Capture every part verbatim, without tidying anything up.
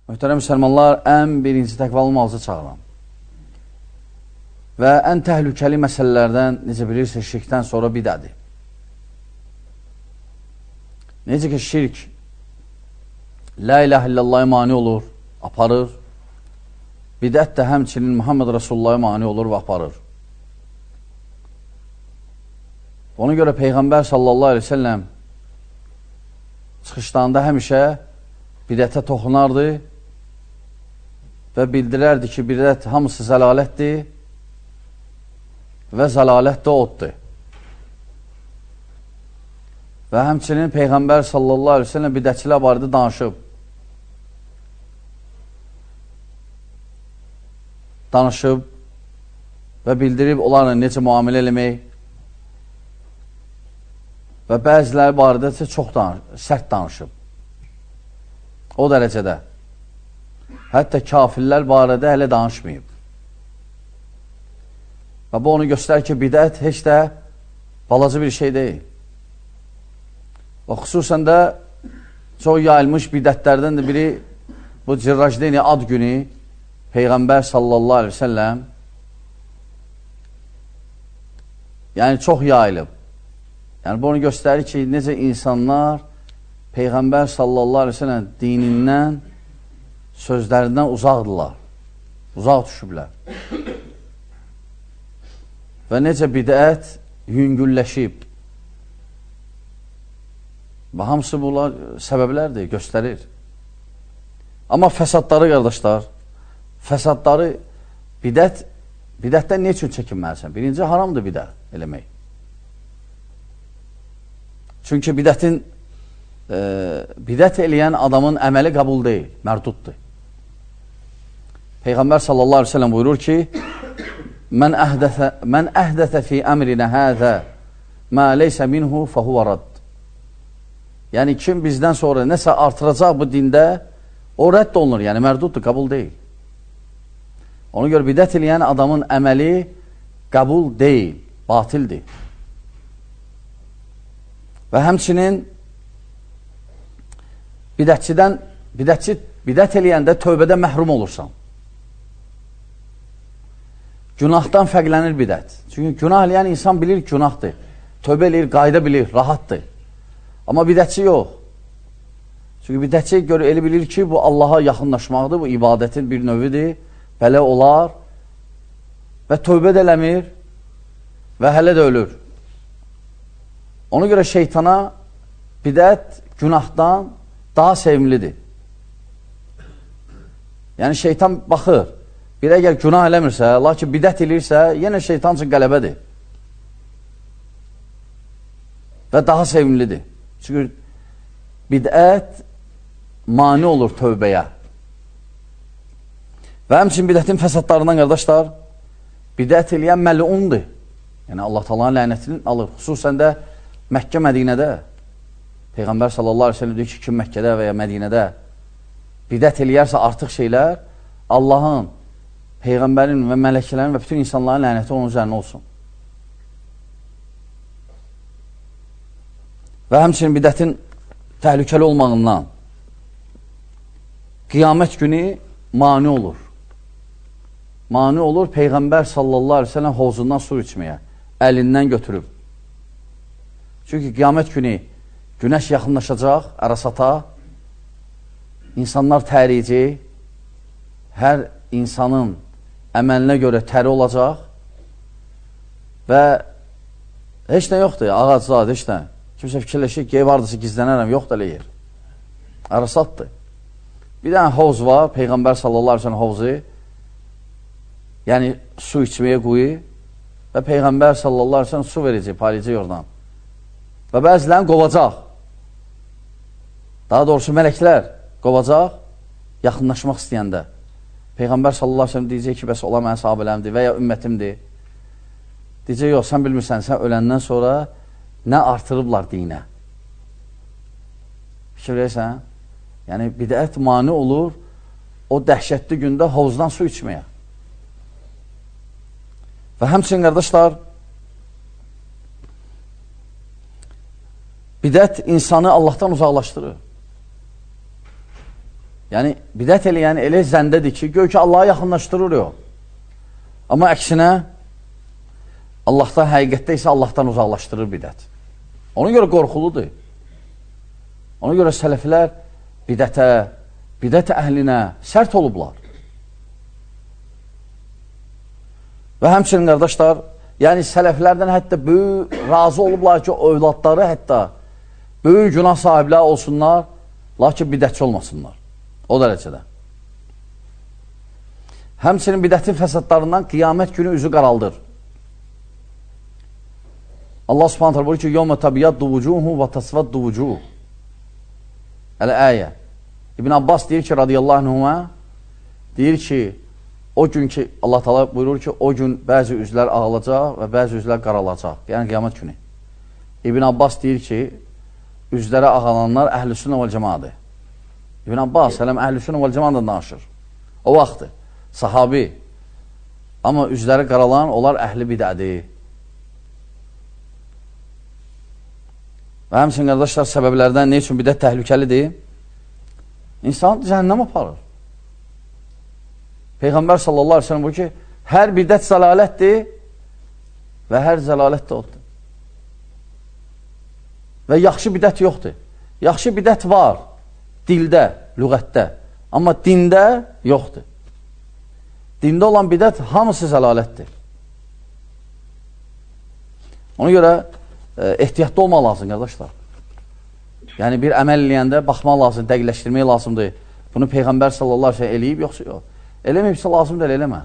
Möhtərəm müsəlmanlar, ən birinci təqvalı olmağınızı çağıram. Və ən təhlükəli məsələlərdən, necə bilirsiniz, şirkdən sonra bidədir. Necə ki, şirk La ilahe illallah'a mani olur, aparır. Bidət də həmçinin Muhammed Rasulullah'a mani olur və aparır. Ona görə Peyğəmbər sallallahu aleyhi ve sellem çıxışlarında həmişə bidətə toxunardı və bildirərdi ki, bidət hamısı zəlalətdir və zəlalət də oddur. Və həmçinin Peyğəmbər sallallahu aleyhi ve sellem bidətçilər barədə danışıb. Danışıb və bildirib onlarla necə müamilə eləmək və bəziləri barədə çox danış, sərt danışıb. O dərəcədə. Hətta kafirlər barədə hələ danışmayıb. Və bu onu göstərir ki, bidət heç də balaca bir şey deyil. Və xüsusən də çox yayılmış bidətlərdən də biri bu Cirrajdeni ad günü Peyğəmbər sallallahu aleyhi ve sellem yəni çox yayılıb. Yəni bu onu göstərir ki, necə insanlar Peyğəmbər sallallahu aleyhi ve sellem dinindən, sözlərindən uzaqdırlar, uzaq düşüblər. Və necə bidət yüngülləşib. Və hamısı bunlar səbəblərdir, göstərir. Amma fəsadları, qardaşlar, fəsadları bidət, bidətdən ne üçün çəkinməlisən? Birinci, haramdır bidət eləmək. Çünki bidətin e, bidət eləyən adamın əməli qəbul deyil, mərduddur. Peyğəmbər sallallahu aleyhi ve sellem buyurur ki, Mən əhdəthə, mən əhdəthə fi əmrinə həzə mə leysə minhu fəhuvə rad. Yəni, kim bizdən sonra nəsə artıracaq bu dində, o rədd olunur, yəni mərduddur, qəbul deyil. Ona görə bidət eləyən adamın əməli qəbul deyil, batildir. Və həmçinin bidətçidən, bidətçi, bidət eləyəndə tövbədə məhrum olursan. Günahdan fərqlənir bidət. Çünki günah eləyən insan bilir ki, günahdır. Tövbə eləyir, qayda bilir, rahatdır. Amma bidətçi yox. Çünki bidətçi görə elə bilir ki, bu Allaha yaxınlaşmaqdır, bu ibadətin bir növüdür, belə olar və tövbə də eləmir və hələ də ölür. Ona görə şeytana bidət günahdan daha sevimlidir. Yəni şeytan baxır, bir əgər günah eləmirsə, lakin bidət eləyirsə, yenə şeytan üçün qələbədir və daha sevimlidir. Çünki bidət mani olur tövbəyə. Və həmçin bidətin fəsadlarından, qardaşlar, bidət eləyən məlundur. Yəni, Allah Taala'nın lənətini alır. Xüsusən də Məkkə, Mədinədə. Peyğəmbər sallallahu aleyhi ve sellem deyir ki, kim Məkkədə və ya Mədinədə bidət eləyərsə artıq şeylər, Allahın, Peyğəmbərin və mələkələrin və bütün insanların lənəti onun üzərinə olsun. Və həmçinin bidətin təhlükəli olmağından qiyamət günü mani olur. Mani olur Peyğəmbər sallallahu aleyhi ve sellem hovzundan su içməyə, əlindən götürüb. Çünki qiyamət günü günəş yaxınlaşacaq Ərasata, insanlar təriyəcək, hər insanın əməlinə görə təri olacaq və heç nə yoxdur, ağac zad, heç nə. Kimsə fikirləşir ki, ev hardasa gizlənərəm, yoxdur elə yer. Ərasatdır. Bir dənə hovz var, Peyğəmbər sallallahu aleyhi ve sellem hovzu, yəni su içməyə qoyu və Peyğəmbər sallallahu aleyhi ve sellem su verəcək, paylayacaq oradan. Və bəzilərini qovacaq. Daha doğrusu mələklər qovacaq, yaxınlaşmaq istəyəndə. Peyğəmbər sallallahu aleyhi ve sellem deyəcək ki, bəs ola mənim sahabelərimdir və ya ümmətimdir. Deyəcək, yox, sən bilmirsən, sən öləndən sonra nə artırıblar dinə. Fikir versən, yəni bidət mani olur o dəhşətli gündə hovuzdan su içməyə. Və həmçinin, qardaşlar, bidət insanı Allahdan uzaqlaşdırır. Yəni, bidət eləyən elə zəndədir ki, gör ki, Allah'a yaxınlaşdırır o. Amma əksinə, Allahdan, həqiqətdə isə Allahdan uzaqlaşdırır bidət. Ona görə qorxuludur. Ona görə sələflər bidətə, bidət əhlinə sərt olublar. Və həmçinin, qardaşlar, yəni sələflərdən hətta böyük razı olublar ki, övladları hətta böyük günah sahiblər olsunlar, lakin bidətçi olmasınlar. O dərəcədə. Həmçinin bidətin fəsadlarından qiyamət günü üzü qaraldır. Allah subhanət hala buyur ki, يَوْمَ تَبِيَدُّ وُجُوهُ وَتَسْوَدُّ وُجُوهُ Əl-əyə. İbn Abbas deyir ki, radiyallahu anhuma, deyir ki, o gün ki, Allah Teala buyurur ki, o gün bəzi üzlər ağılacaq və bəzi üzlər qaralacaq. Yəni, qiyamət günü. İbn Abbas deyir ki, üzlərə ağalanlar əhl-i sünnə vəl cəmadır. İbn Abbas, hələm əhl-i sünnə vəl cəmadır danışır. O vaxtdır, sahabi. Amma üzləri qaralan, onlar əhli bidədir. Və həmçinin, qardaşlar, səbəblərdən ne üçün bidət təhlükəlidir? İnsan cəhənnəm aparır. Peyğəmbər sallallahu aleyhi ve sellem bu ki, hər bidət zəlalətdir və hər zəlalət də oldur. Və yaxşı bidət yoxdur. Yaxşı bidət var dildə, lüğətdə, amma dində yoxdur. Dində olan bidət hamısı zəlalətdir. Ona görə e, ehtiyatlı olmaq lazım, qardaşlar. Yəni, bir əməl eləyəndə baxmaq lazım, dəqiqləşdirmək lazımdır. Bunu Peyğəmbər sallallahu aleyhi ve sellem eləyib, yoxsa yox. Eləməyibsə lazımdır, eləmə.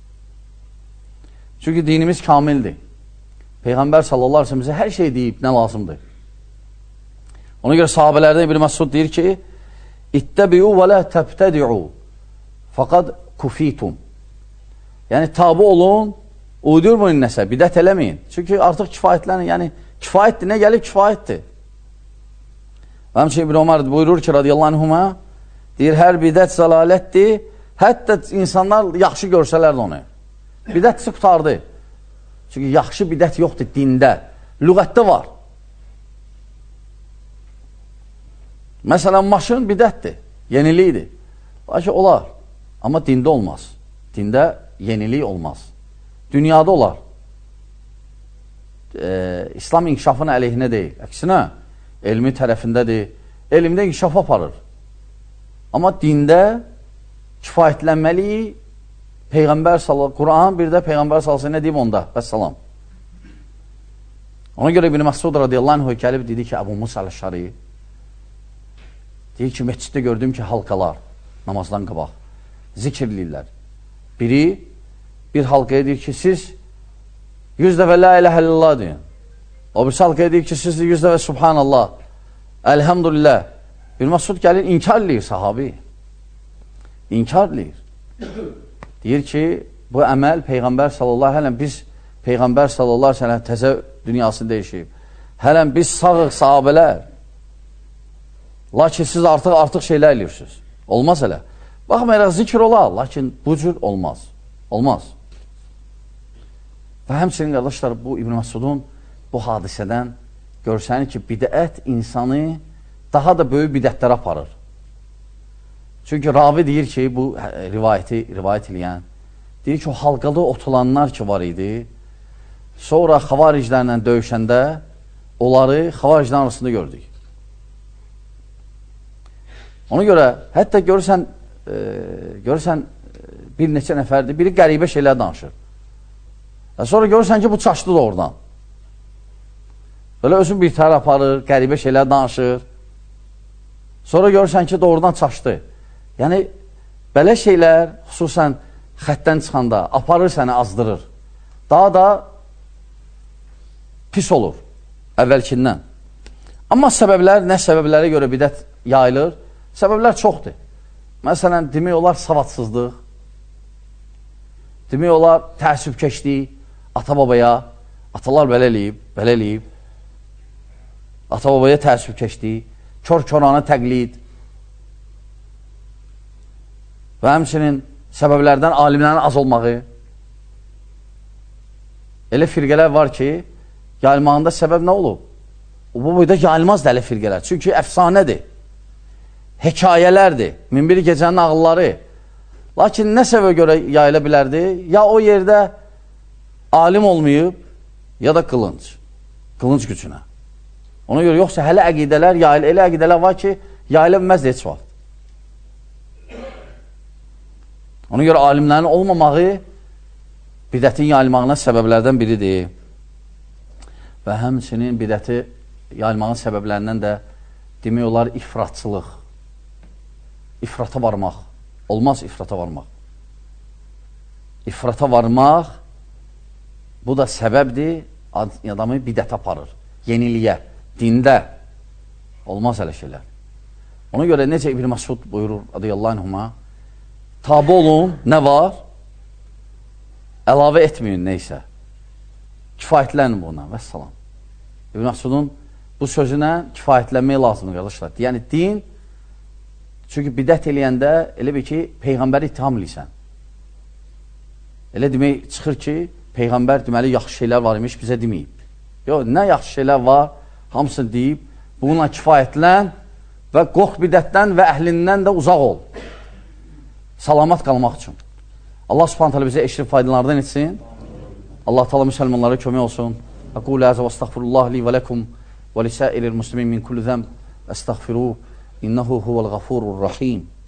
Çünki dinimiz kamildir. Peyğəmbər sallallahu aleyhi ve sellem bizə hər şey deyib, nə lazımdır. Ona görə sahabələrdən İbn Məsud deyir ki, İttəbi'u və lə təbtədi'u fəqad kufitum. Yəni, tabi olun, uydurmayın nəsə, bidət eləməyin. Çünki artıq kifayətlənin, yəni, kifayətdir, nə gəlib kifayətdir. Və həmçə İbn Ömər buyurur ki, radiyallahu anhuma, deyir, hər bidət zəlalətdir, hətta insanlar yaxşı görsələr də onu. Bidətçisi qutardı. Çünki yaxşı bidət yoxdur dində. Lüğətdə var. Məsələn, maşın bidətdir, yenilikdir. Lakin olar, amma dində olmaz. Dində yenilik olmaz. Dünyada olar. E, İslam inkişafının əleyhinə deyil. Əksinə, elmi tərəfindədir. Elmdə inkişaf aparır. Amma dində kifayətlənməli Peyğəmbər sallallahu Quran bir də Peyğəmbər sallallahu nə deyib onda? Vəssalam. Ona görə İbn Məsud radiyallahu anh gəlib dedi ki, Əbu Musa əl-Əşari deyir ki, məsciddə gördüm ki, halqalar namazdan qabaq zikirləyirlər. Biri bir halqaya deyir ki, siz yüz dəfə la iləhə illallah deyin. O bir halqaya deyir ki, siz yüz dəfə subhanallah, elhamdülillah. İbn Məsud gəlir, inkar eləyir sahabi. İnkar eləyir. Deyir ki, bu əməl Peyğəmbər sallallahu aleyhi ve sellem, biz Peyğəmbər sallallahu aleyhi ve sellem təzə dünyasını dəyişib. Hələn biz sağıq sahabələr. Lakin siz artıq artıq şeylər eləyirsiniz. Olmaz elə. Baxmayaraq zikr olar, lakin bu cür olmaz. Olmaz. Və həmçinin, qardaşlar, bu İbn Məsudun bu hadisədən görsənir ki, bidət insanı daha da böyük bidətlərə aparır. Çünki ravi deyir ki, bu rivayəti rivayət eləyən, deyir ki, o halqada oturanlar ki var idi, sonra xavariclərlə döyüşəndə onları xavariclərin arasında gördük. Ona görə, hətta görürsən, e, görürsən bir neçə nəfərdir, biri qəribə şeylər danışır. E, sonra görürsən ki, bu çaşdı da oradan. Böyle özün bir tər aparır, qəribə şeylər danışır. Sonra görürsən ki, doğrudan çaşdı. Yəni, belə şeylər, xüsusən xətdən çıxanda, aparır səni, azdırır. Daha da pis olur əvvəlkindən. Amma səbəblər, nə səbəblərə görə bidət yayılır? Səbəblər çoxdur. Məsələn, demək olar savadsızlıq, demək olar təəssübkeşlik, ata-babaya, atalar belə eləyib, belə eləyib, ata-babaya təəssübkeşlik, kör-körana təqlid və həmçinin səbəblərdən alimlərin az olmağı. Elə firqələr var ki, yayılmağında səbəb nə olub? O, bu boyda yayılmaz da elə firqələr. Çünki əfsanədir. hekayələrdir, min bir gecənin ağılları. Lakin nə səbəbə görə yayıla bilərdi? Ya o yerdə alim olmayıb, ya da qılınc, qılınc gücünə. Ona görə yoxsa hələ əqidələr, yayıl, elə əqidələr var ki, yayıla bilməzdir heç vaxt. Ona görə alimlərin olmamağı bidətin yayılmağına səbəblərdən biridir. Və həmçinin bidəti yayılmağın səbəblərindən də demək olar ifratçılıq. İfrata varmaq. Olmaz ifrata varmaq. İfrata varmaq bu da səbəbdir, adamı bidət aparır. Yeniliyə, dində. Olmaz hələ şeylər. Ona görə necə İbn Məsud buyurur, radiyallahu anhuma, tabi olun, nə var? Əlavə etməyin neysə. Kifayətlənin buna, vəssalam. İbn Məsudun bu sözünə kifayətlənmək lazımdır, qardaşlar. Yəni, din, çünki bidət eləyəndə elə bir ki, Peyğəmbəri ittiham eləyirsən. Elə demək çıxır ki, Peyğəmbər deməli, yaxşı şeylər var imiş, bizə deməyib. Yox, nə yaxşı şeylər var, hamısını deyib, buna kifayətlən və qorx bidətdən və əhlindən də uzaq ol. Salamat qalmaq üçün. Allah subhanət hələ bizə eşrif faydalardan etsin. Allah təala müsəlmanlara kömək olsun. Aqulu həzə və estəğfirullah li və ləkum və lisəiril muslimin min kulli zəmb əstəğfiruh. İnnehu huvəl ğafurur rahim.